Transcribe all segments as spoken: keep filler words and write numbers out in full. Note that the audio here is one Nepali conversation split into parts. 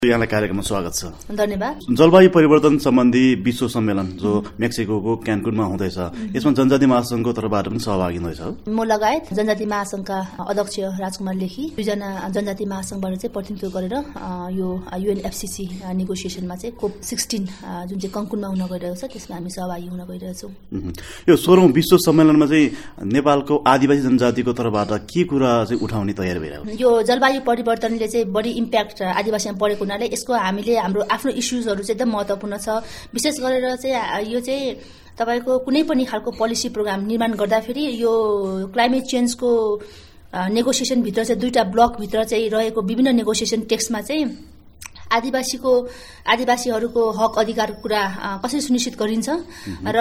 यहाँलाई कार्यक्रममा स्वागत छ। धन्यवाद। जलवायु परिवर्तन सम्बन्धी विश्व सम्मेलन जो मेक्सिकोको क्यानकुनमा हुँदैछ, यसमा जनजाति महासंघको तर्फबाट पनि सहभागी हुँदैछ। म लगायत जनजाति महासंघका अध्यक्ष राजकुमार लेखी दुईजना जनजाति महासंघबाट चाहिँ प्रतिनिधित्व गरेर यो युएनएफसीसी नेगोसिएसनमा चाहिँ कोप सिक्सटिन जुन चाहिँ कङ्कुनमा हुन गइरहेको छ त्यसमा हामी सहभागी हुन गइरहेछौँ। यो सोह्रौं विश्व सम्मेलनमा चाहिँ नेपालको आदिवासी जनजातिको तर्फबाट के कुरा चाहिँ उठाउने तयारी भइरहेको छ? यो जलवायु परिवर्तनले चाहिँ बढी इम्प्याक्ट आदिवासीमा परेको हुनाले यसको हामीले हाम्रो आफ्नो इस्युजहरू चाहिँ एकदम महत्त्वपूर्ण छ। विशेष गरेर चाहिँ यो चाहिँ तपाईको कुनै पनि खालको पोलिसी प्रोग्राम निर्माण गर्दाखेरि यो क्लाइमेट चेन्जको नेगोसिएसन भित्र चाहिँ दुईटा ब्लक भित्र चाहिँ रहेको विभिन्न नेगोसिएसन टेक्स्टमा चाहिँ आदिवासीको आदिवासीहरूको हक अधिकारको कुरा कसरी सुनिश्चित गरिन्छ र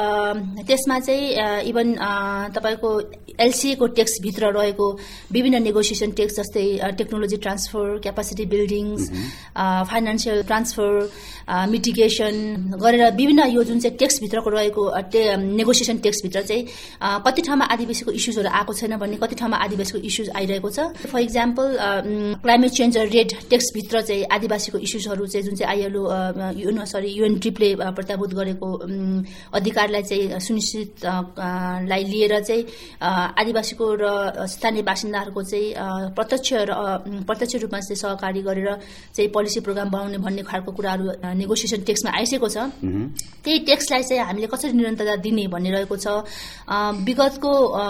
त्यसमा चाहिँ इभन तपाईको एलसीए को टेक्स्ट भित्र रहेको विभिन्न नेगोसिएसन टेक्स्ट जस्तै technology transfer, capacity buildings, financial transfer, mitigation गरेर विभिन्न यो जुन चाहिँ टेक्स्ट भित्रको रहेको नेगोसिएसन टेक्स्ट भित्र चाहिँ कति ठाउँमा आदिवासीको इस्युजहरू आएको छैन भन्ने, कति ठाउँमा आदिवासीको इस्युज आइरहेको छ। For example climate change REDD text भित्र चाहिँ आदिवासीको इस्युजहरू चाहिँ जुन चाहिँ आइएलओ युएन सरी युएनट्रिपले प्रत्याभूत गरेको अधिकारलाई चाहिँ सुनिश्चितलाई लिएर चाहिँ आदिवासीको र स्थानीय बासिन्दाहरूको चाहिँ प्रत्यक्ष र प्रत्यक्ष रूपमा चाहिँ सहकारी गरेर चाहिँ पोलिसी प्रोग्राम बनाउने भन्ने खालको कुराहरू नेगोसिएसन टेक्स्टमा आइसकेको छ। त्यही टेक्स्टलाई चाहिँ हामीले कसरी निरन्तरता दिने भन्ने रहेको छ। विगतको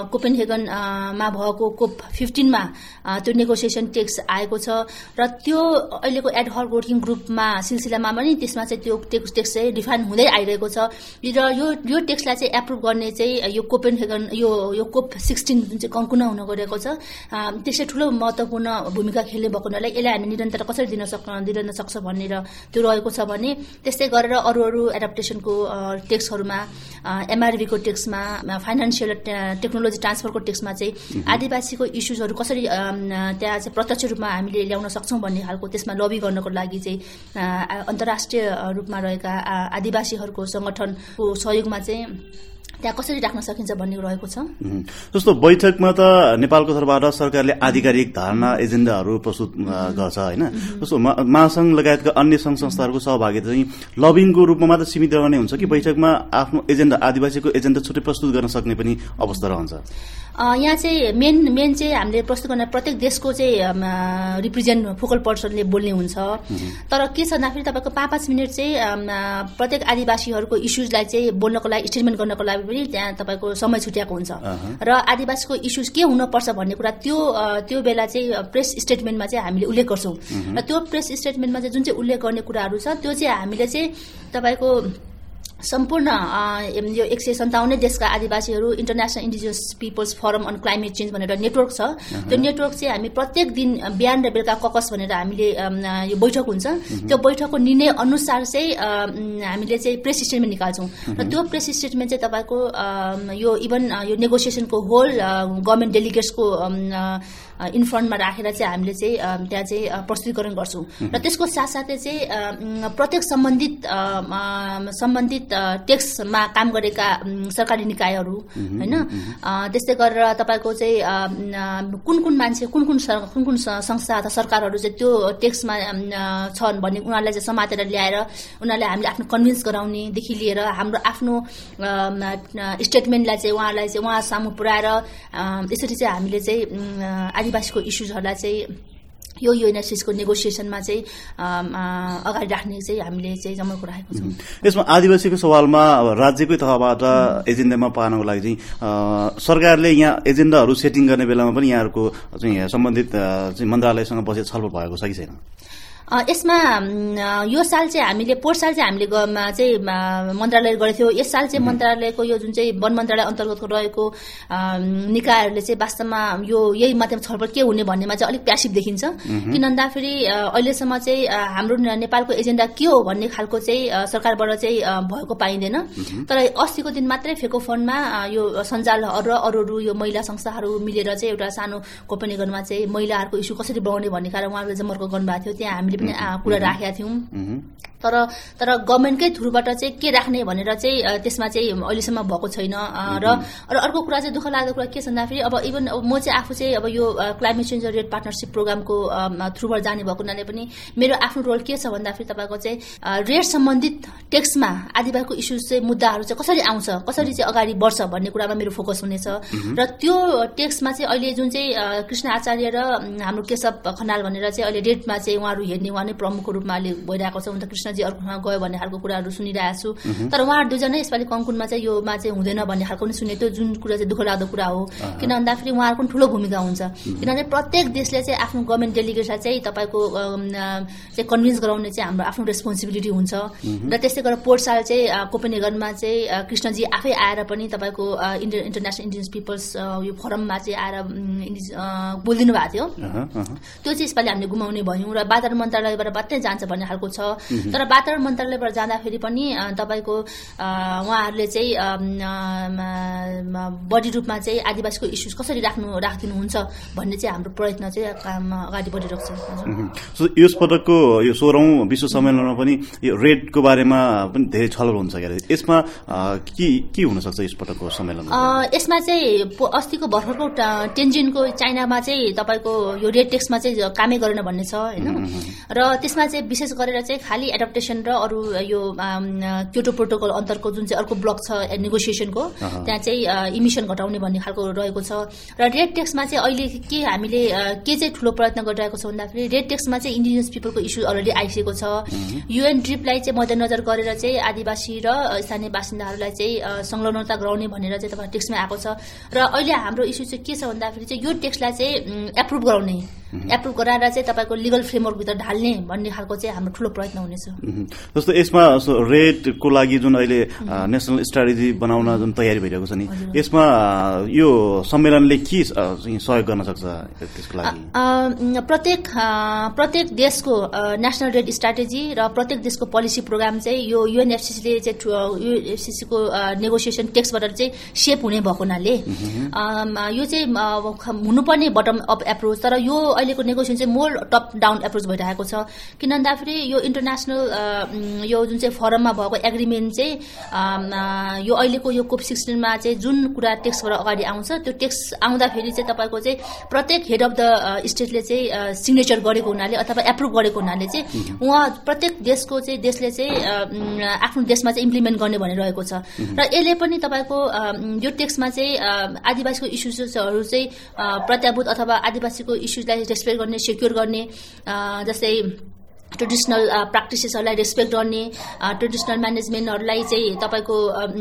कोपेनहेगनमा भएको कोप फिफ्टिनमा त्यो नेगोसिएसन टेक्स्ट आएको छ र त्यो अहिलेको एडहक वर्किङ ग्रुपमा सिलसिलामा पनि त्यसमा चाहिँ त्यो टेक्स्ट टेक्स्ट चाहिँ डिफाइन हुँदै आइरहेको छ र यो यो टेक्स्टलाई चाहिँ एप्रुभ गर्ने चाहिँ यो कोपेनहेगन यो यो कोप सिक्सटिन जुन चाहिँ कङ्कुना हुन गएको छ त्यसले ठुलो महत्त्वपूर्ण भूमिका खेल्ने भएको हुनाले यसलाई हामी निरन्तरता कसरी दिन सक् दिन सक्छ भन्ने र त्यो रहेको छ भने त्यस्तै गरेर अरू अरू एडाप्टेसनको टेक्स्टहरूमा एमआरभीको टेक्स्टमा फाइनान्सियल टेक्नोलोजी ट्रान्सफरको टेक्स्टमा चाहिँ आदिवासीको इस्युजहरू कसरी त्यहाँ चाहिँ प्रत्यक्ष रूपमा हामीले ल्याउन सक्छौँ भन्ने खालको त्यसमा लबी गर्नको लागि चाहिँ अन्तर्राष्ट्रिय रूपमा रहेका आदिवासीहरूको संगठनको सहयोगमा चाहिँ त्यहाँ कसरी राख्न सकिन्छ भन्ने रहेको छ। जस्तो बैठकमा त नेपालको तर्फबाट सरकारले आधिकारिक धारणा एजेन्डाहरू प्रस्तुत गर्छ होइन। जस्तो महासंघ लगायतका अन्य संघ संस्थाहरूको सहभागिता चाहिँ लबिङको रूपमा मात्र सीमित रहने हुन्छ कि बैठकमा आफ्नो एजेन्डा आदिवासीको एजेन्डा छुट्टै प्रस्तुत गर्न सक्ने पनि अवस्था रहन्छ? यहाँ चाहिँ मेन मेन चाहिँ हामीले प्रस्तुत गर्ने प्रत्येक देशको चाहिँ रिप्रेजेन्ट फोकल पर्सनले बोल्ने हुन्छ। तर के छ भन्दाखेरि तपाईँको पाँच पाँच मिनट चाहिँ प्रत्येक आदिवासीहरूको इस्युजलाई चाहिँ बोल्नको लागि स्टेटमेन्ट गर्नको लागि पनि त्यहाँ तपाईँको समय छुट्याएको हुन्छ र आदिवासीको इस्युज के हुनुपर्छ भन्ने कुरा त्यो त्यो बेला चाहिँ प्रेस स्टेटमेन्टमा चाहिँ हामीले उल्लेख गर्छौँ र त्यो प्रेस स्टेटमेन्टमा चाहिँ जुन चाहिँ उल्लेख गर्ने कुराहरू छ त्यो चाहिँ हामीले चाहिँ तपाईँको सम्पूर्ण यो एक सय सन्ताउन्न देशका आदिवासीहरू international indigenous peoples forum on climate change भनेर नेटवर्क छ। त्यो नेटवर्क चाहिँ हामी प्रत्येक दिन बिहान र बेलुका ककस भनेर हामीले यो बैठक हुन्छ। त्यो बैठकको निर्णय अनुसार चाहिँ हामीले चाहिँ प्रेस स्टेटमेन्ट निकाल्छौँ र त्यो प्रेस स्टेटमेन्ट चाहिँ तपाईँको यो इभन यो नेगोसिएसनको होल गभर्मेन्ट डेलिगेट्सको इन्फ्रन्टमा राखेर चाहिँ हामीले चाहिँ त्यहाँ चाहिँ प्रस्तुतिकरण गर्छौँ र त्यसको साथसाथै चाहिँ प्रत्येक सम्बन्धित सम्बन्धित टेक्स्टमा काम गरेका सरकारी निकायहरू होइन त्यस्तै गरेर तपाईँको चाहिँ कुन कुन मान्छे कुन कुन कुन कुन संस्था अथवा सरकारहरू चाहिँ त्यो टेक्स्टमा छन् भन्ने उनीहरूलाई चाहिँ समातेर ल्याएर उनीहरूले हामीले आफ्नो कन्भिन्स गराउनेदेखि लिएर हाम्रो आफ्नो स्टेटमेन्टलाई चाहिँ उहाँलाई चाहिँ उहाँ सामु पुर्याएर यसरी चाहिँ हामीले चाहिँ आदिवासीको इस्युजहरूलाई चाहिँ यो युएनएफसीको नेगोसिएसनमा चाहिँ अगाडि राख्ने चाहिँ हामीले चाहिँ जमर्को राखेको छौँ। यसमा आदिवासीको सवालमा राज्यकै तहबाट एजेन्डामा पार्नको लागि चाहिँ सरकारले यहाँ एजेन्डाहरू सेटिङ गर्ने बेलामा पनि यहाँहरूको चाहिँ सम्बन्धित चाहिँ मन्त्रालयसँग बसेर छलफल भएको छ कि छैन? यसमा यो साल चाहिँ हामीले पोहोर साल चाहिँ हामीले चाहिँ मन्त्रालय गरेको थियो। यस साल चाहिँ मन्त्रालयको यो जुन चाहिँ वन मन्त्रालय अन्तर्गतको रहेको निकायहरूले चाहिँ वास्तवमा यो यही माध्यम छलफल के हुने भन्नेमा चाहिँ अलिक प्यासिभ देखिन्छ। किन भन्दाखेरि अहिलेसम्म चाहिँ हाम्रो नेपालको एजेन्डा के हो भन्ने खालको चाहिँ सरकारबाट चाहिँ भएको पाइँदैन। तर अस्तिको दिन मात्रै फेको फन्डमा यो सञ्जाल र अरू अरू यो महिला संस्थाहरू मिलेर चाहिँ एउटा सानो कोपेनहेगनमा चाहिँ महिलाहरूको इस्यु कसरी बढाउने भन्ने कारण उहाँहरूले जमर्को गर्नुभएको थियो। त्यहाँ हामीले पनि कुरा राखेका थियौँ। तर तर गभर्मेन्टकै थ्रुबाट चाहिँ के राख्ने भनेर चाहिँ त्यसमा चाहिँ अहिलेसम्म भएको छैन। र अर्को कुरा चाहिँ दुःख लाग्दो कुरा के छ भन्दाखेरि अब इभन म चाहिँ आफू चाहिँ अब यो क्लाइमेट चेन्ज रेड पार्टनरसिप प्रोग्रामको थ्रुबाट जाने भएको हुनाले पनि मेरो आफ्नो रोल के छ भन्दाखेरि तपाईँको चाहिँ रेड सम्बन्धित टेक्समा आदिवासीको इस्युज चाहिँ मुद्दाहरू चाहिँ कसरी आउँछ, कसरी चाहिँ अगाडि बढ्छ भन्ने कुरामा मेरो फोकस हुनेछ। र त्यो टेक्स्टमा चाहिँ अहिले जुन चाहिँ कृष्ण आचार्य र हाम्रो केशव खनाल भनेर चाहिँ अहिले रेडमा चाहिँ उहाँहरू हेर्ने उहाँ नै प्रमुखको रूपमा अहिले भइरहेको छ। उनी त कृष्णजी अर्को ठाउँमा गयो भन्ने खालको कुराहरू सुनिरहेको छु। तर उहाँहरू दुईजना यसपालि कङ्कुनमा चाहिँ योमा चाहिँ हुँदैन भन्ने खालको पनि सुनेको थियो, जुन कुरा चाहिँ दुःख लाग्दो कुरा हो। किन भन्दाखेरि उहाँहरूको पनि ठुलो भूमिका हुन्छ। किनभने प्रत्येक देशले चाहिँ आफ्नो गभर्मेन्ट डेलिगेटलाई चाहिँ तपाईँको चाहिँ कन्भिन्स गराउने चाहिँ हाम्रो आफ्नो रेस्पोन्सिबिलिटी हुन्छ। र त्यस्तै गरेर पोर्टसाल चाहिँ कोपेनहेगनमा चाहिँ कृष्णजी आफै आएर पनि तपाईँको इन्टरनेसनल इन्डिजिनस पिपल्स यो फोरममा चाहिँ आएर बोलिदिनु भएको थियो। त्यो चाहिँ यसपालि हामीले गुमाउने भयौँ र वातावरण मन्त्रालयबाट मात्रै जान्छ भन्ने खालको छ। तर वातावरण मन्त्रालयबाट जाँदाखेरि पनि तपाईँको उहाँहरूले चाहिँ बढी रूपमा चाहिँ आदिवासीको इस्युज कसरी राख्नु राखिदिनुहुन्छ भन्ने चाहिँ हाम्रो प्रयत्न चाहिँ काम अगाडि बढिरहेको छ। यस पटकको यो सोह्रौं विश्व सम्मेलनमा पनि यो रेडको बारेमा पनि धेरै छलफल हुन्छ क्या। यसमा के के हुन सक्छ यस पटकको सम्मेलनमा? यसमा चाहिँ अस्तिको भर्खरको टेन्जिनको चाइनामा चाहिँ तपाईँको यो रेड टेक्समा चाहिँ कामै गरेन भन्ने छ होइन। र त्यसमा चाहिँ विशेष गरेर चाहिँ खालि एडप्टेसन र अरू यो क्योटो प्रोटोकल अन्तरको जुन चाहिँ अर्को ब्लक छ नेगोसिएसनको, त्यहाँ चाहिँ इमिसन घटाउने भन्ने खालको रहेको छ। र रेड टेक्समा चाहिँ अहिले के हामीले के चाहिँ ठुलो प्रयत्न गरिरहेको छ भन्दाखेरि रेड टेक्समा चाहिँ इन्डिजिनियस पिपलको इस्यु अलरेडी आइसकेको छ। युएन ड्रिपलाई चाहिँ मध्यनजर गरेर चाहिँ आदिवासी र स्थानीय बासिन्दाहरूलाई चाहिँ संलग्नता गराउने भनेर चाहिँ तपाईँ टेक्समा आएको छ। र अहिले हाम्रो इस्यु चाहिँ के छ भन्दाखेरि चाहिँ यो टेक्सलाई चाहिँ एप्रुभ गराउने, एप्रुभ गराएर चाहिँ तपाईँको लिगल फ्रेमवर्कभित्र ढाल्ने भन्ने खालको चाहिँ हाम्रो ठुलो प्रयत्न हुनेछ। जस्तो यसमा रेडको लागि जुन अहिले नेसनल स्ट्राटेजी बनाउन जुन तयारी भइरहेको छ नि, यसमा यो सम्मेलनले के सहयोग गर्न सक्छ त्यसको लागि? प्रत्येक प्रत्येक देशको नेसनल रेड स्ट्राटेजी र प्रत्येक देशको पोलिसी प्रोग्राम चाहिँ यो युएनएफसीसीले चाहिँ युएनएफसीसीको नेगोसिएसन टेक्स्टबाट चाहिँ सेप हुने भएको हुनाले यो चाहिँ हुनुपर्ने बटम अप एप्रोच, तर यो अहिलेको नेगोसिएसन चाहिँ मोर टप डाउन एप्रोच भइरहेको छ। किन भन्दाखेरि यो इन्टरनेसनल यो जुन चाहिँ फोरममा भएको एग्रिमेन्ट चाहिँ यो अहिलेको यो कोप सिक्सटिनमा चाहिँ जुन कुरा टेक्स्टबाट अगाडि आउँछ त्यो टेक्स्ट आउँदाखेरि चाहिँ तपाईँको चाहिँ प्रत्येक हेड अफ द स्टेटले चाहिँ सिग्नेचर गरेको हुनाले अथवा एप्रुभ गरेको हुनाले चाहिँ उहाँ प्रत्येक देशको चाहिँ देशले चाहिँ आफ्नो देशमा चाहिँ इम्प्लिमेन्ट गर्ने भनिरहेको छ। र यसले पनि तपाईँको यो टेक्स्टमा चाहिँ आदिवासीको इस्युजहरू चाहिँ प्रत्याभूत अथवा आदिवासीको इस्युजलाई रेस्पेक्ट गर्ने, सेक्योर गर्ने, जस्तै ट्रेडिसनल प्र्याक्टिसेसहरूलाई रेस्पेक्ट गर्ने, ट्रेडिसनल म्यानेजमेन्टहरूलाई चाहिँ तपाईँको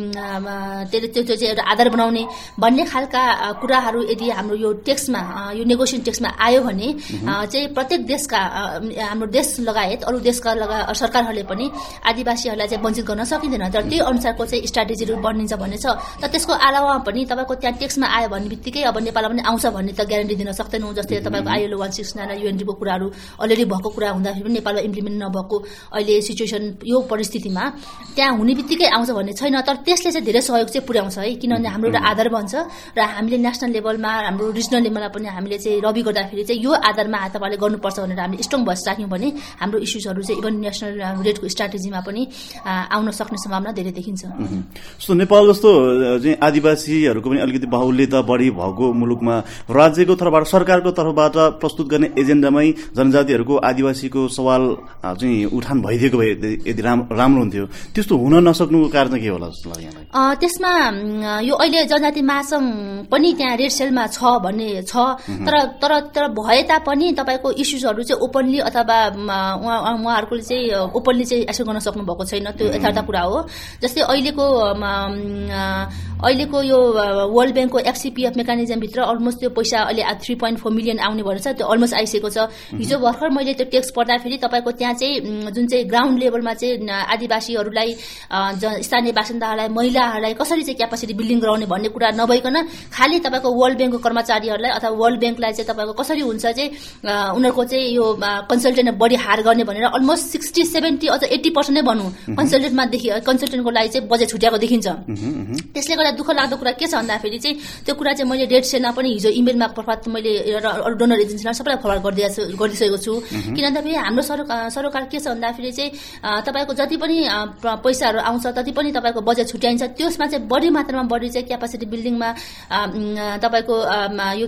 त्यसले त्यो चाहिँ एउटा आधार बनाउने भन्ने खालका कुराहरू यदि हाम्रो यो टेक्स्टमा यो नेगोसिएसन टेक्स्टमा आयो भने चाहिँ प्रत्येक देशका हाम्रो देश लगायत अरू देशका लगा सरकारहरूले पनि आदिवासीहरूलाई चाहिँ वञ्चित गर्न सकिँदैन। तर त्यही अनुसारको चाहिँ स्ट्राटेजीहरू बनिन्छ भन्ने छ। तर त्यसको अलावा पनि तपाईँको त्यहाँ टेक्स्टमा आयो भन्ने बित्तिकै अब नेपालमा पनि आउँछ भन्ने त ग्यारेन्टी दिन सक्दैनौँ। जस्तै तपाईँको आइएलओ वान सिक्स नाइन युएनडीको कुराहरू अलरेडी भएको कुरा हुँदाखेरि पनि नेपालमा इम्प्लिमेन्ट नभएको अहिले सिचुएसन यो परिस्थितिमा त्यहाँ हुने बित्तिकै आउँछ भन्ने छैन। तर त्यसले चाहिँ धेरै सहयोग चाहिँ पुर्याउँछ है, किनभने हाम्रो एउटा आधार बन्छ र हामीले नेसनल लेभलमा हाम्रो रिजनल लेभलमा पनि हामीले चाहिँ लबी गर्दाखेरि चाहिँ यो आधारमा तपाईँले गर्नुपर्छ भनेर हामीले स्ट्रङ भोइस राख्यौँ भने हाम्रो इस्युजहरू चाहिँ इभन नेसनल रेडको स्ट्राटेजीमा पनि आउन सक्ने सम्भावना धेरै देखिन्छ। सो नेपाल जस्तो चाहिँ आदिवासीहरूको पनि अलिकति बाहुल्यता बढी भएको मुलुकमा राज्यको तर्फबाट सरकारको तर्फबाट प्रस्तुत गर्ने एजेन्डामै जनजातिहरूको आदिवासीको सवाल चाहिँ उठान भइदिएको भए यदि राम्रो हुन्थ्यो। त्यस्तो हुन नसक्नुको कारण के होला जस्तो लाग्यो यहाँलाई? त्यसमा यो अहिले जनजाति महासंघ पनि त्यहाँ रेड सेलमा छ भन्ने छ। तर तर तर भए तापनि तपाईँको इस्युजहरू चाहिँ ओपनली अथवा उहाँहरूको चाहिँ ओपनली चाहिँ एसो गर्न सक्नु भएको छैन, त्यो यथार्थ कुरा हो। जस्तै अहिलेको अहिलेको यो वर्ल्ड ब्याङ्कको एफसीपीएफ मेकानिजमभित्र अलमोस्ट त्यो पैसा अहिले थ्री पोइन्ट फोर मिलियन आउने भएर छ, त्यो अलमोस्ट आइसकेको छ। हिजो भर्खर मैले त्यो टेक्स्ट पढ्दाखेरि तपाईँको त्यहाँ चाहिँ जुन चाहिँ ग्राउन्ड लेभलमा चाहिँ आदिवासीहरूलाई स्थानीय बासिन्दाहरूलाई महिलाहरूलाई कसरी चाहिँ क्यापासिटी बिल्डिङ गराउने भन्ने कुरा नभइकन खालि तपाईँको वर्ल्ड ब्याङ्कको कर्मचारीहरूलाई अथवा वर्ल्ड ब्याङ्कलाई चाहिँ तपाईँको कसरी हुन्छ चाहिँ उनीहरूको चाहिँ यो कन्सल्टेन्ट बढी हायर गर्ने भनेर अलमोस्ट सिक्सटी सेभेन्टी अझ एट्टी पर्सेन्ट नै भनौँ कन्सल्टेन्टमा देखि कन्सल्टेन्टको लागि चाहिँ बजेट छुट्याएको देखिन्छ। त्यसले गर्दा दुःख लाग्दो कुरा के छ भन्दाखेरि चाहिँ त्यो कुरा चाहिँ मैले रेड सेलमा पनि हिजो इमेल मार्फत मैले अरू डोनर एजेन्सीलाई सबैलाई फरवार्ड गरिदिएको गरिदिइसकेको छु। किन भन्दाखेरि हाम्रो सर सरोकार के छ भन्दाखेरि चाहिँ तपाईँको जति पनि पैसाहरू आउँछ तति पनि तपाईँको बजेट छुट्याइन्छ, त्यसमा चाहिँ बढी मात्रामा बढी चाहिँ क्यापासिटी बिल्डिङमा तपाईँको यो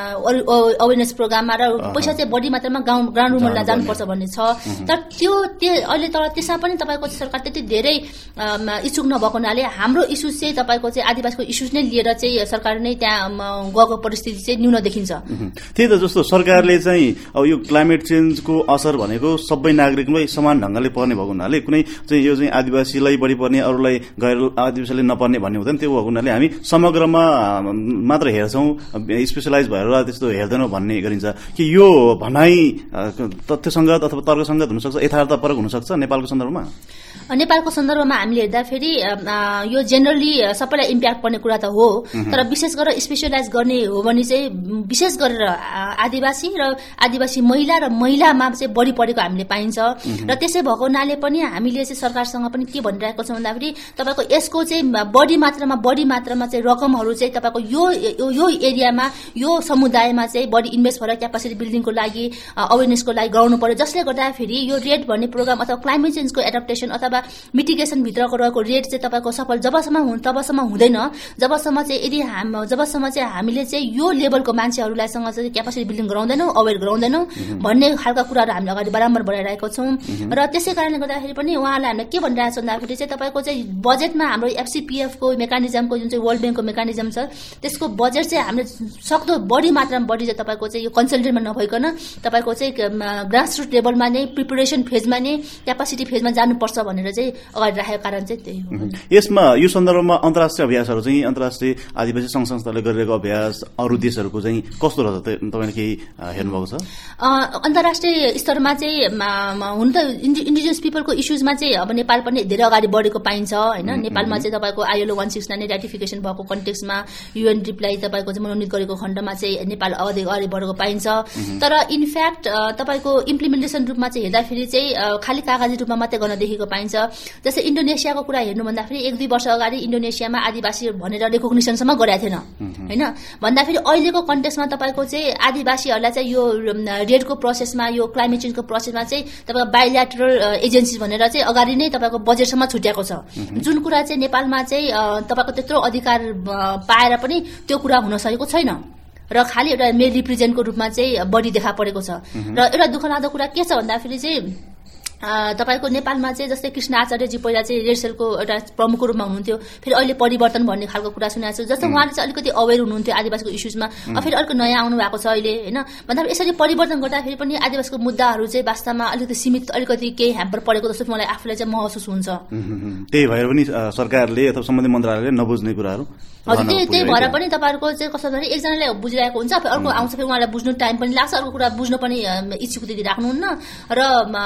अवेरनेस प्रोग्राममा र पैसा चाहिँ बढी मात्रामा गाउँ ग्राउन्ड रुममा जानुपर्छ भन्ने छ। तर त्यो अहिले तर त्यसमा पनि तपाईँको सरकार त्यति धेरै इच्छुक नभएको हुनाले हाम्रो इस्युज चाहिँ तपाईँको चाहिँ आदिवासीको इस्युज नै लिएर चाहिँ सरकार नै त्यहाँ गएको परिस्थिति चाहिँ न्यून देखिन्छ। त्यही त, जस्तो सरकारले चाहिँ अब यो क्लाइमेट चेन्जको असर भनेको सबै नागरिकलाई समान ढङ्गले पर्ने भएको हुनाले कुनै चाहिँ यो चाहिँ आदिवासीलाई बढी पर्ने अरूलाई गैर आदिवासीले नपर्ने भन्ने हुँदैन। त्यो भएको हुनाले हामी समग्रमा मात्र हेर्छौँ, स्पेसलाइज भएर त्यस्तो हेर्दैनौँ भन्ने गरिन्छ कि यो भनाइ तथ्यसङ्गत अथवा तर्कसङ्गत हुनसक्छ, यथार्थपरक हुनसक्छ नेपालको सन्दर्भमा? नेपालको सन्दर्भमा हामीले हेर्दाखेरि यो जेनरली सबैलाई इम्प्याक्ट पर्ने कुरा त हो, तर विशेष गरेर स्पेसलाइज गर्ने हो भने चाहिँ विशेष गरेर आदिवासी र आदिवासी महिला र महिलामा चाहिँ बढी परेको हामीले पाइन्छ। र त्यसै भएको हुनाले पनि हामीले चाहिँ सरकारसँग पनि के भनिरहेको छ भन्दाखेरि तपाईँको यसको चाहिँ बढी मात्रामा बढी मात्रामा चाहिँ रकमहरू चाहिँ तपाईँको यो यो एरियामा यो समुदायमा चाहिँ बढी इन्भेस्ट भएर क्यापासिटी बिल्डिङको लागि अवेरनेसको लागि गराउनु पर्यो, जसले गर्दाखेरि यो रेट भन्ने प्रोग्राम अथवा क्लाइमेट चेन्जको एडाप्टेसन अथवा मिटिगेसन भित्रको रहेको रेट चाहिँ तपाईँको सफल जबसम्म तबसम्म हुँदैन, जबसम्म चाहिँ यदि हाम जबसम्म चाहिँ हामीले चाहिँ यो लेभलको मान्छेहरूलाई सँग चाहिँ क्यापासिटी बिल्डिङ गराउँदैनौँ, अवेर गराउँदैनौँ भन्ने खालका कुराहरू हामीले अगाडि बराबर बढाइरहेको छौँ। र त्यसै कारणले गर्दाखेरि पनि उहाँलाई हामीले के भनिरहेको छ भन्दाखेरि चाहिँ तपाईँको चाहिँ बजेटमा हाम्रो एफसीपीएफको मेकानिजमको जुन चाहिँ वर्ल्ड ब्याङ्कको मेकानिजम छ त्यसको बजेट चाहिँ हामीले सक्दो बढी मात्रामा बढी चाहिँ तपाईँको चाहिँ यो कन्सल्टेन्टमा नभइकन तपाईँको चाहिँ ग्रासरुट लेभलमा नै प्रिपरेसन फेजमा नै क्यापासिटी फेजमा जानुपर्छ भनेर चाहिँ अगाडि राखेको कारण चाहिँ त्यही हो। यसमा यो सन्दर्भमा अन्तर्राष्ट्रिय अभ्यासहरू चाहिँ अन्तर्राष्ट्रिय आदिवासी सङ्घ संस्थाले गरिरहेको अभ्यास अरू देशहरूको चाहिँ कस्तो रहेछ तपाईँले केही हेर्नुभएको छ? अन्तर्राष्ट्रिय स्तरमा चाहिँ हुन त इन्डिजिनियस पिपलको इस्युजमा चाहिँ अब नेपाल पनि धेरै अगाडि बढेको पाइन्छ होइन। नेपालमा चाहिँ तपाईँको ILO one six nine ratification भएको कन्टेक्समा युएनडिपीलाई तपाईँको चाहिँ मनोनित गरेको खण्डमा चाहिँ नेपाल अगाडि अगाडि बढेको पाइन्छ। तर इनफ्याक्ट तपाईँको इम्प्लिमेन्टेसन रूपमा चाहिँ हेर्दाखेरि चाहिँ खालि कागजी रूपमा मात्रै गर्न देखेको पाइन्छ। जस्तै इन्डोनेसियाको कुरा हेर्नु भन्दाखेरि एक दुई वर्ष अगाडि इन्डोनेसियामा आदिवासी भनेर रेकग्निसनसम्म गरेको थिएन होइन। भन्दाखेरि अहिलेको कन्टेक्समा तपाईँको चाहिँ आदिवासीहरूलाई चाहिँ यो रेडको प्रोसेसमा यो क्लाइमेट चेन्जको प्रोसेसमा चाहिँ तपाईँको बाइल्याटरल एजेन्सी भनेर चाहिँ अगाडि नै तपाईँको बजेटसम्म छुट्याएको छ, जुन कुरा चाहिँ नेपालमा चाहिँ तपाईँको त्यत्रो अधिकार पाएर पनि त्यो कुरा हुन सकेको छैन र खालि एउटा मेल रिप्रेजेन्टको रूपमा चाहिँ बढी देखा परेको छ। र एउटा दुःखलाग्दो कुरा के छ भन्दाखेरि चाहिँ तपाईँको नेपालमा चाहिँ जस्तै कृष्ण आचार्यजी पहिला चाहिँ रेड सेलको एउटा प्रमुख रूपमा हुनुहुन्थ्यो, फेरि अहिले परिवर्तन भन्ने खालको कुरा सुनेको छु। जस्तो उहाँले चाहिँ अलिकति अवेर हुनुहुन्थ्यो आदिवासीको इस्युजमा, फेरि अलिकति नयाँ आउनु भएको छ अहिले होइन। भन्दाखेरि यसरी परिवर्तन गर्दाखेरि पनि आदिवासीको मुद्दाहरू चाहिँ वास्तवमा अलिकति सीमित अलिकति केही ह्याम्पर परेको जस्तो मलाई आफूलाई चाहिँ महसुस हुन्छ। त्यही भएर पनि सरकारले अथवा सम्बन्धित मन्त्रालयले नबुझ्ने कुराहरू हजुर त्यही त्यही भएर पनि तपाईँहरूको चाहिँ कस्तो भन्दाखेरि एकजनाले बुझिरहेको हुन्छ, अर्को आउँछ फेरि उहाँलाई बुझ्नु टाइम पनि लाग्छ, अर्को कुरा बुझ्नु पनि इच्छुक त्यति राख्नुहुन्न र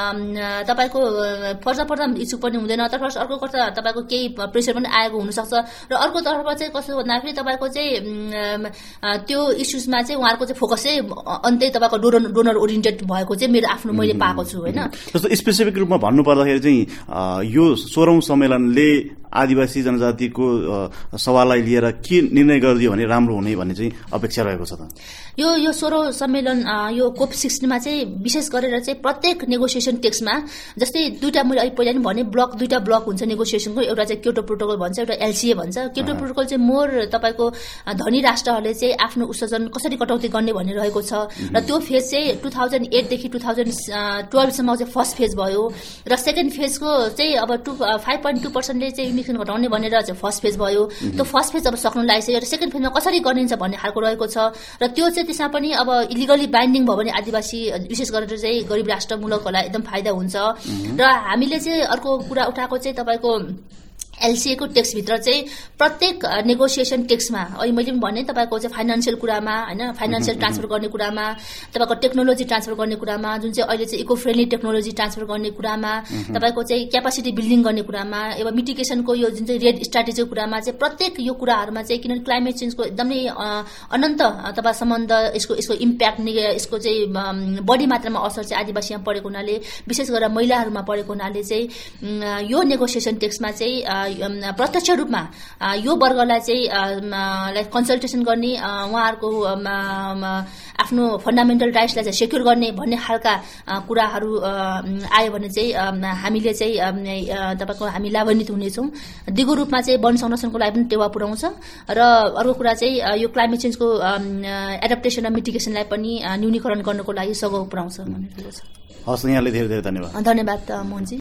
तपाईँको पर्दा पर्दा इच्छुक पनि हुँदैन। तर्फ अर्को कर्ता तपाईँको केही प्रेसर पनि आएको हुनसक्छ र अर्को तर्फ चाहिँ कस्तो भन्दाखेरि तपाईँको चाहिँ त्यो इस्युजमा चाहिँ उहाँहरूको चाहिँ फोकस चाहिँ अन्तै तपाईँको डोनर डोनर ओरिएन्टेड भएको चाहिँ मेरो आफ्नो मैले पाएको छु होइन। जस्तो स्पेसिफिक रूपमा भन्नु पर्दाखेरि चाहिँ यो सोह्रौं सम्मेलनले आदिवासी जनजातिको सवाललाई लिएर के निर्णय गरिदियो भने राम्रो हुने भन्ने चाहिँ अपेक्षा रहेको छ त? यो यो सोह्रौं सम्मेलन यो कोप सिक्सटिनमा चाहिँ विशेष गरेर चाहिँ प्रत्येक नेगोसिएसन टेक्स्टमा जस्तै दुईटा मैले अहिले पहिला पनि भने ब्लक दुईटा ब्लक हुन्छ नेगोसिएसनको, एउटा चाहिँ क्योटो प्रोटोकल भन्छ, एउटा एलसीए भन्छ। क्योटो प्रोटोकल चाहिँ मोर तपाईँको धनी राष्ट्रहरूले चाहिँ आफ्नो उत्सर्जन कसरी कटौती गर्ने भन्ने रहेको छ र त्यो फेज चाहिँ टु थाउजन्ड एटदेखि टु थाउजन्ड टुवेल्भसम्म चाहिँ फर्स्ट फेज भयो र सेकेन्ड फेजको चाहिँ अब टु फाइभ पोइन्ट टू पर्सेन्टले चाहिँ इमिसन घटाउने भनेर चाहिँ फर्स्ट फेज भयो। त्यो फर्स्ट फेज अब सक्नु लागिसक्यो र सेकेन्ड फेजमा कसरी गरिन्छ भन्ने खालको रहेको छ र त्यो चाहिँ त्यसमा पनि अब इलिगली बाइन्डिङ भयो भने आदिवासी विशेष गरेर चाहिँ गरिब राष्ट्रमूलकहरूलाई एकदम फाइदा हुन्छ। र हामीले चाहिँ अर्को कुरा उठाएको चाहिँ तपाईँको एलसीएको टेक्स्टभित्र चाहिँ प्रत्येक नेगोसिएसन टेक्स्टमा अहिले मैले पनि भने तपाईँको चाहिँ फाइनेन्सियल कुरामा होइन, फाइनेन्सियल ट्रान्सफर गर्ने कुरामा, तपाईँको टेक्नोलोजी ट्रान्सफर गर्ने कुरामा, जुन चाहिँ अहिले चाहिँ इको फ्रेन्डली टेक्नोलोजी ट्रान्सफर गर्ने कुरामा, तपाईँको चाहिँ क्यापासिटी बिल्डिङ गर्ने कुरामा, एवं मिटिगेसनको यो जुन चाहिँ रेड स्ट्राटेजीको कुरामा चाहिँ प्रत्येक यो कुराहरूमा चाहिँ किनभने क्लाइमेट चेन्जको एकदमै अनन्त तपाईँ सम्बन्ध यसको यसको इम्प्याक्ट यसको चाहिँ बढी मात्रामा असर चाहिँ आदिवासीमा परेको हुनाले विशेष गरेर महिलाहरूमा परेको हुनाले चाहिँ यो नेगोसिएसन टेक्स्टमा चाहिँ प्रत्यक्ष रूपमा यो वर्गलाई चाहिँ कन्सल्टेसन गर्ने, उहाँहरूको आफ्नो फन्डामेन्टल राइट्सलाई चाहिँ सेक्युर गर्ने भन्ने खालका कुराहरू आयो भने चाहिँ हामीले चाहिँ तपाईँको हामी लाभान्वित हुनेछौँ। दिगो रूपमा चाहिँ वन संरक्षणको लागि पनि टेवा पुर्याउँछ र अर्को कुरा चाहिँ यो क्लाइमेट चेन्जको एडप्टेसन र मिटिगेसनलाई पनि न्यूनीकरण गर्नको लागि सघाउ पुर्याउँछ भन्ने कुरो छ। हस्, यहाँले धेरै धेरै धन्यवाद। धन्यवाद मोहनजी।